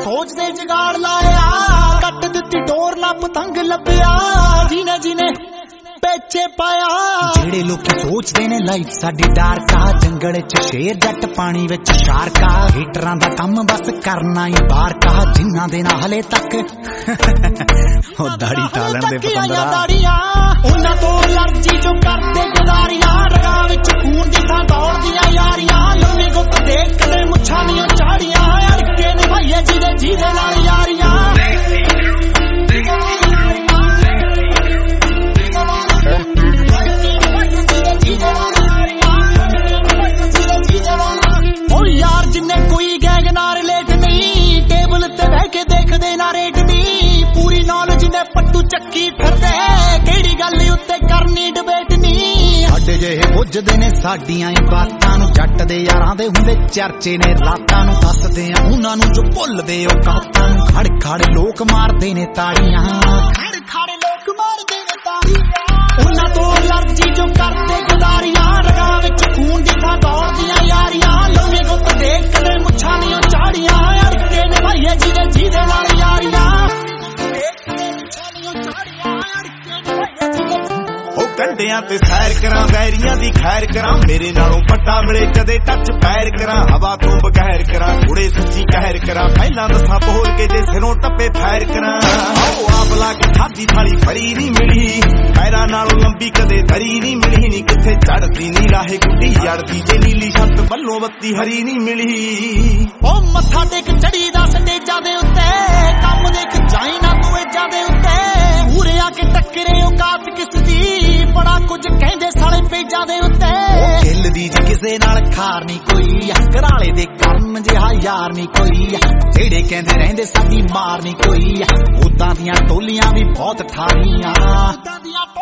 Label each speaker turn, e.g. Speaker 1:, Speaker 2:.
Speaker 1: फौज दे जुगाड़ लाया कट दित्ती डोर ना पतंग लभ्या जिने जिने पेचे पाया जेड़े लोग सोचते ने लाइफ साडी डार्का जंगल च शेर जट पानी विच शारका हीटरां दा कम बस करना ही बार का जिन्ना दे ना हले तक ओ दाढ़ी टालन दे पतंदरा उन्हां तो एलर्जी जो करदे गुजारियां रगां विच खून दी थां दौड़दियां यारियां लम्मी गुੱਤ देख कदे मुच्छां ਦੀਆਂ ਝਾੜੀਆਂ अड़के ने भाईए जिदे जिदे नाल यारियां यार जिन्ने कोई गैंग ना रिलेट नहीं टेबल ते बह के देखदे ना रेट नहीं पूरी नॉलेज ने पट्टू चक्की फिरदे केड़ी गल उत्ते करनी डिबेट नहीं साडे जिहे बुझदे ने साडियां ही बातां नूं जट दे यारां दे हुंदे चर्चे ने रातां नूं दसदे आ उन्हां नूं जो भुलदे ओ कातां नूं खड़ खड़ लोक मारदे ने ताड़ियां खड़ खड़ लोक मारदे ने ताड़ियां उन्हां तो एलर्जी जो करदे गुजारियां रगां विच खून दी थां दौड़दियां यारियां लम्मी गुੱਤ देख कदे मुच्छां ਦੀਆਂ ਝਾੜੀਆਂ अड़के ने भाईए जिदे जिदे नाल यारियां
Speaker 2: कंडियां ते सैर करा वैरियां दी खैर करा मेरे नालों पट्टा मिले कदे टच पैर करा हवा तो बगैर करा थोड़े सच्ची कहर करा पहला दसा बोल के जे सिरों टप्पे फैर करा आप ला के खादी थाली फरी नहीं मिली पैरा नालों लंबी कदे दरी नहीं मिली नी किथे चढ़दी नहीं राहे गुड्डी जड़दी जे नीली छत बल्लों बत्ती हरी नहीं मिली
Speaker 1: ओ मत्था टेक चढ़ी दा स्टेजां दे उत्ते कम देख जाई ना तू एजां दे उत्ते पूरे आके टक्करे औकात किस दी बड़ा कुछ कहंदे साले पेजां दे उत्ते दिल दी जे किसे नाल खार नहीं कोई घराले दे करम जिहा यार नहीं कोई जेड़े कहंदे रहिंदे साडी मार नहीं कोई उदां दियां टोलियां भी बहुत ठारीआं